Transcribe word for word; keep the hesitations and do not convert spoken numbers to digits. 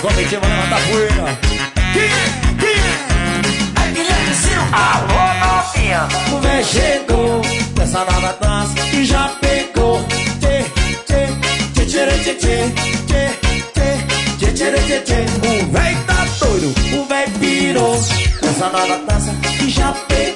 comitiva levanta a poeira. Quem é? Quem é? É Guilherme Silva. Alô, novinha. O véi chegou nessa nova dança e já pegou. Tchê, tchê, tchê, tchê, tchê, tchê, tchê, tchê, tchê, tchê. O véi tá doido, o véi pirou nessa nova dança e já pegou.